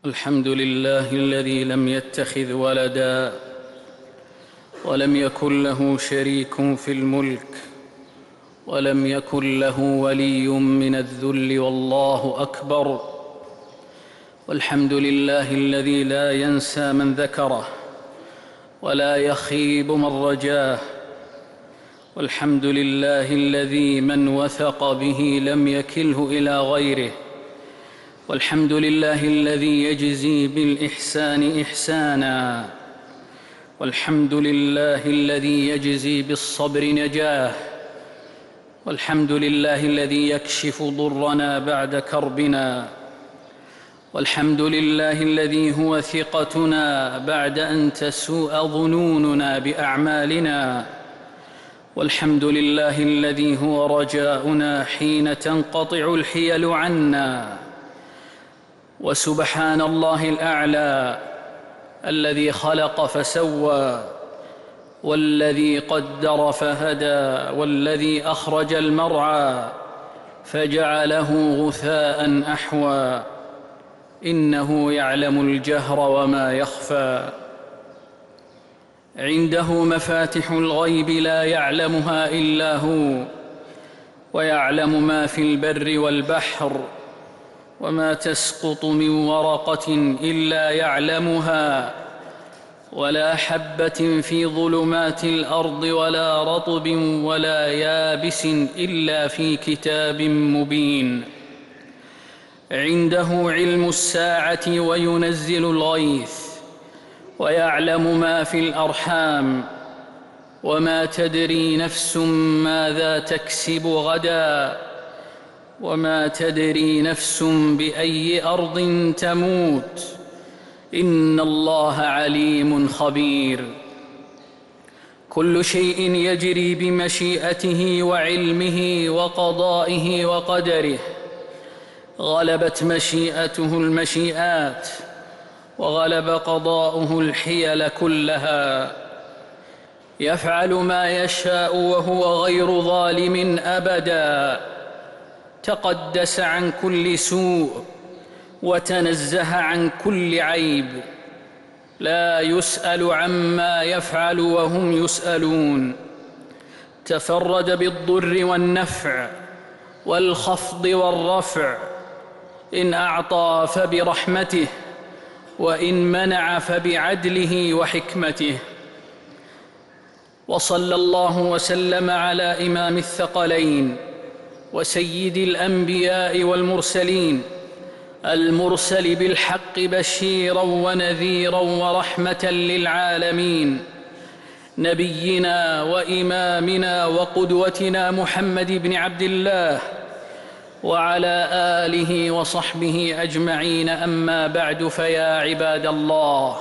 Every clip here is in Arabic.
الحمد لله الذي لم يتخذ ولدا ولم يكن له شريك في الملك ولم يكن له ولي من الذل والله أكبر. والحمد لله الذي لا ينسى من ذكره ولا يخيب من رجاه. والحمد لله الذي من وثق به لم يكله إلى غيره. والحمد لله الذي يجزي بالإحسان إحسانا. والحمد لله الذي يجزي بالصبر نجاه. والحمد لله الذي يكشف ضرنا بعد كربنا. والحمد لله الذي هو ثقتنا بعد أن تسوء ظنوننا بأعمالنا. والحمد لله الذي هو رجاؤنا حين تنقطع الحيل عنا. وسبحان الله الأعلى الذي خلق فسوى، والذي قدر فهدى، والذي أخرج المرعى فجعله غثاء أحوى. إنه يعلم الجهر وما يخفى. عنده مفاتح الغيب لا يعلمها إلا هو، ويعلم ما في البر والبحر، وما تسقط من ورقة إلا يعلمها، ولا حبة في ظلمات الأرض ولا رطب ولا يابس إلا في كتاب مبين. عنده علم الساعة وينزل الغيث، ويعلم ما في الأرحام، وما تدري نفس ماذا تكسب غدا، وما تدري نفس بأي أرض تموت. إن الله عليم خبير. كل شيء يجري بمشيئته وعلمه وقضائه وقدره. غلبت مشيئته المشيئات، وغلب قضاؤه الحيل كلها. يفعل ما يشاء وهو غير ظالم أبدا. تقدس عن كل سوء وتنزه عن كل عيب. لا يسأل عما يفعل وهم يسألون. تفرد بالضر والنفع والخفض والرفع. إن أعطى فبرحمته، وإن منع فبعدله وحكمته. وصلى الله وسلم على إمام الثقلين وسيد الأنبياء والمرسلين، المرسل بالحق بشيرا ونذيرا ورحمة للعالمين، نبينا وإمامنا وقدوتنا محمد بن عبد الله، وعلى آله وصحبه أجمعين. أما بعد، فيا عباد الله،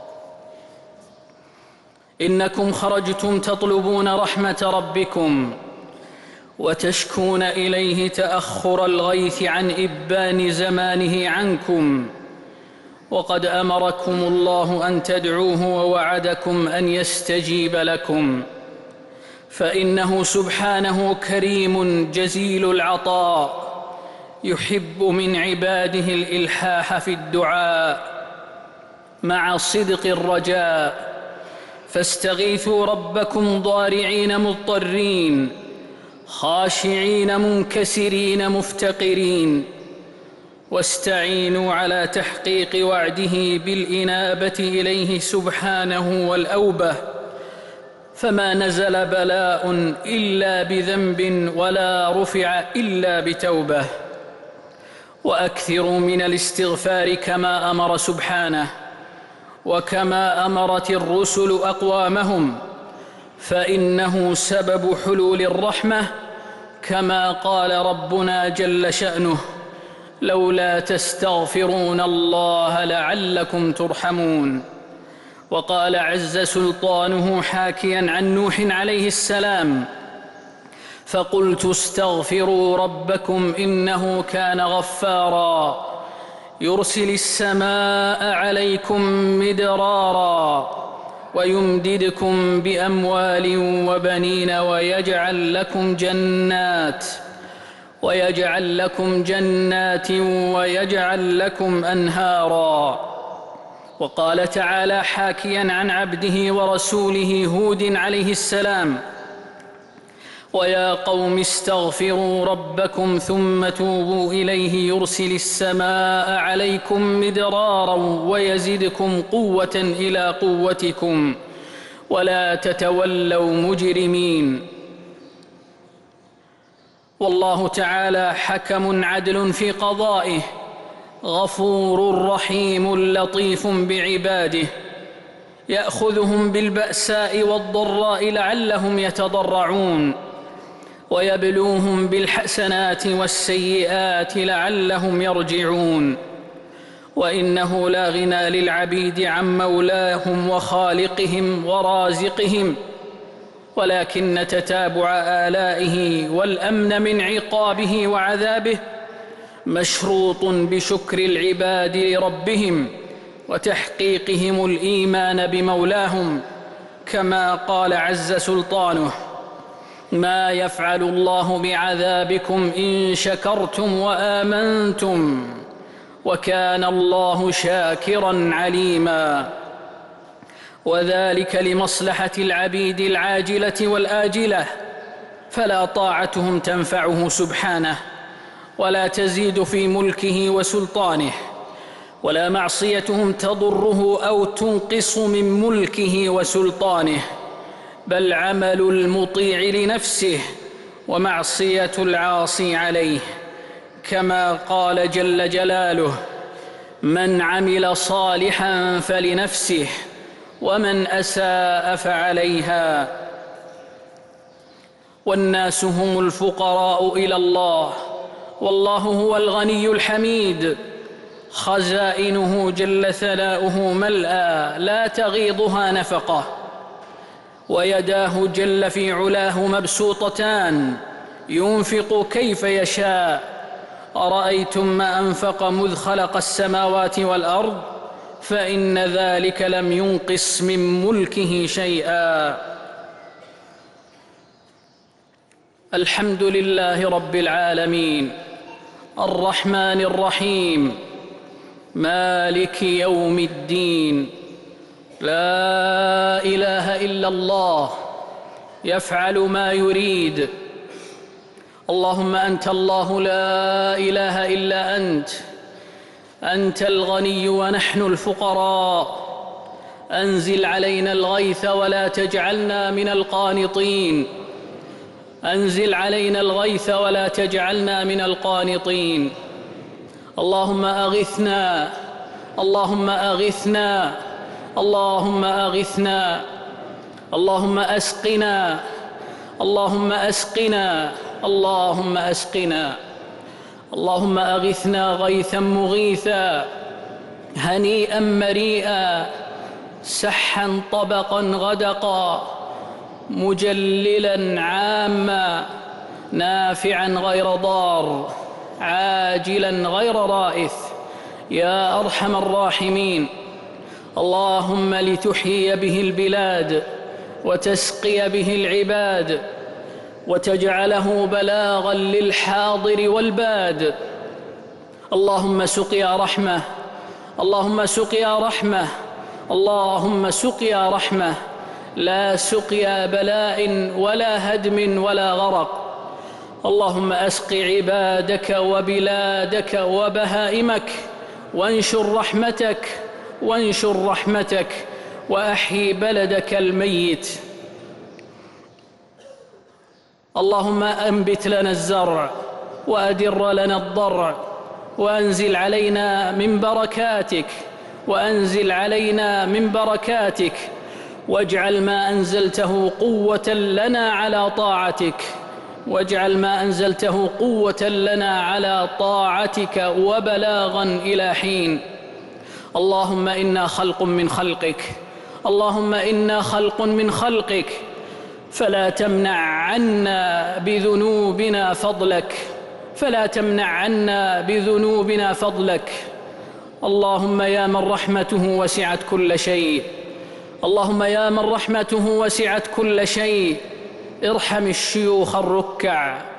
إنكم خرجتم تطلبون رحمة ربكم وتشكون إليه تأخر الغيث عن إبان زمانه عنكم، وقد أمركم الله أن تدعوه ووعدكم أن يستجيب لكم، فإنه سبحانه كريم جزيل العطاء، يحب من عباده الإلحاح في الدعاء مع صدق الرجاء. فاستغيثوا ربكم ضارعين مضطرين، خاشعين منكسرين مفتقرين، واستعينوا على تحقيق وعده بالإنابة إليه سبحانه والأوبة. فما نزل بلاء إلا بذنب، ولا رفع إلا بتوبة. وأكثروا من الاستغفار كما أمر سبحانه، وكما أمرت الرسل أقوامهم، فإنه سبب حلول الرحمة، كما قال ربنا جل شأنه: لولا تستغفرون الله لعلكم ترحمون. وقال عز سلطانه حاكيا عن نوح عليه السلام: فقلت استغفروا ربكم إنه كان غفارا يرسل السماء عليكم مدرارا ويمددكم بأموال وبنين ويجعل لكم جنات ويجعل لكم جنات ويجعل لكم أنهارا. وقال تعالى حاكيا عن عبده ورسوله هود عليه السلام: ويا قوم استغفروا ربكم ثم توبوا إليه يرسل السماء عليكم مدرارا ويزدكم قوة إلى قوتكم ولا تتولوا مجرمين. والله تعالى حكم عدل في قضائه، غفور رحيم لطيف بعباده، يأخذهم بالبأساء والضراء لعلهم يتضرعون، ويبلوهم بالحسنات والسيئات لعلهم يرجعون. وإنه لا غنى للعبيد عن مولاهم وخالقهم ورازقهم، ولكن تتابع آلائه والأمن من عقابه وعذابه مشروط بشكر العباد لربهم وتحقيقهم الإيمان بمولاهم، كما قال عز سلطانه: ما يفعل الله بعذابكم إن شكرتم وآمنتم وكان الله شاكرا عليما. وذلك لمصلحة العبيد العاجلة والآجلة، فلا طاعتهم تنفعه سبحانه ولا تزيد في ملكه وسلطانه، ولا معصيتهم تضره أو تنقص من ملكه وسلطانه، بل عمل المطيع لنفسه ومعصية العاصي عليه، كما قال جل جلاله: من عمل صالحا فلنفسه ومن أساء فعليها. والناس هم الفقراء إلى الله، والله هو الغني الحميد، خزائنه جل ثناؤه ملأى لا تغيضها نفقة، ويداه جل في علاه مبسوطتان ينفق كيف يشاء. أرأيتم ما أنفق مذ خلق السماوات والأرض فإن ذلك لم ينقص من ملكه شيئا. الحمد لله رب العالمين، الرحمن الرحيم، مالك يوم الدين. لا إله إلا الله يفعل ما يريد. اللهم أنت الله لا إله إلا أنت، أنت الغني ونحن الفقراء. أنزل علينا الغيث ولا تجعلنا من القانطين، أنزل علينا الغيث ولا تجعلنا من القانطين. اللهم أغثنا، اللهم أغثنا، اللهم أغثنا، اللهم أسقنا، اللهم أسقنا، اللهم أسقنا. اللهم أغثنا غيثا مغيثا، هنيئا مريئا، سحا طبقا غدقا، مجللا عاما، نافعا غير ضار، عاجلا غير رائث، يا أرحم الراحمين. اللهم لتحيي به البلاد وتسقي به العباد وتجعله بلاغا للحاضر والباد. اللهم سقيا رحمة، اللهم سقيا رحمة، اللهم سقيا رحمة، لا سقيا بلاء ولا هدم ولا غرق. اللهم أسق عبادك وبلادك وبهائمك، وانشر رحمتك، وانشر رحمتك، وأحيي بلدك الميت. اللهم أنبت لنا الزرع وأدر لنا الضرع، وأنزل علينا من بركاتك، وأنزل علينا من بركاتك، واجعل ما أنزلته قوة لنا على طاعتك، واجعل ما أنزلته قوة لنا على طاعتك وبلاغا إلى حين. اللهم إنا خلق من خلقك، اللهم إنا خلق من خلقك، فلا تمنع عنا بذنوبنا فضلك، فلا تمنع عنا بذنوبنا فضلك. اللهم يا من رحمته وسعت كل شيء، اللهم يا من رحمته وسعت كل شيء، ارحم الشيوخ الركع،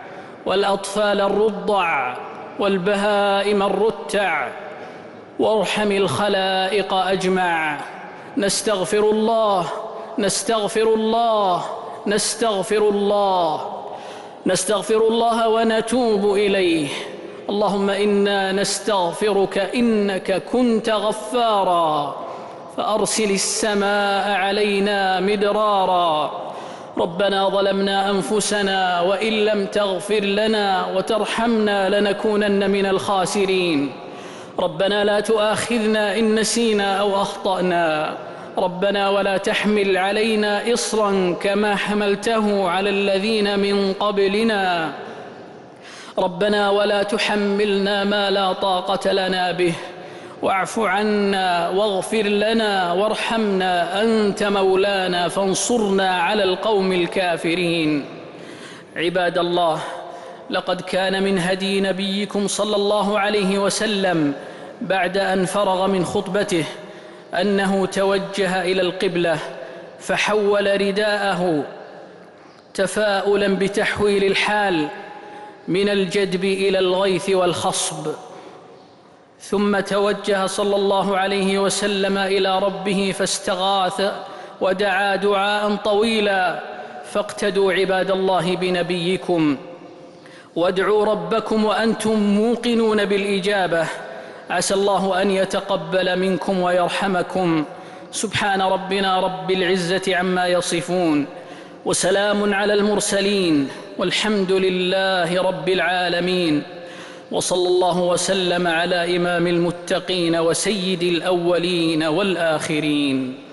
والأطفال الرضع والبهائم الرتع، وارحم الخلائق أجمع. نستغفر الله نستغفر الله نستغفر الله نستغفر الله ونتوب إليه. اللهم إنا نستغفرك إنك كنت غفارا، فأرسل السماء علينا مدرارا. ربنا ظلمنا أنفسنا وإن لم تغفر لنا وترحمنا لنكونن من الخاسرين. ربنا لا تؤاخذنا إن نسينا أو أخطأنا. ربنا ولا تحمل علينا إصرا كما حملته على الذين من قبلنا. ربنا ولا تحملنا ما لا طاقة لنا به، واعف عنا واغفر لنا وارحمنا، أنت مولانا فانصرنا على القوم الكافرين. عباد الله، لقد كان من هدي نبيكم صلى الله عليه وسلم بعد أن فرغ من خطبته أنه توجه إلى القبلة فحول رداءه تفاؤلا بتحويل الحال من الجدب إلى الغيث والخصب، ثم توجه صلى الله عليه وسلم إلى ربه فاستغاث ودعا دعاء طويلا. فاقتدوا عباد الله بنبيكم وادعوا ربكم وأنتم موقنون بالإجابة، عسى الله أن يتقبل منكم ويرحمكم. سبحان ربنا رب العزة عما يصفون، وسلام على المرسلين، والحمد لله رب العالمين. وصلى الله وسلم على إمام المتقين وسيد الأولين والآخرين.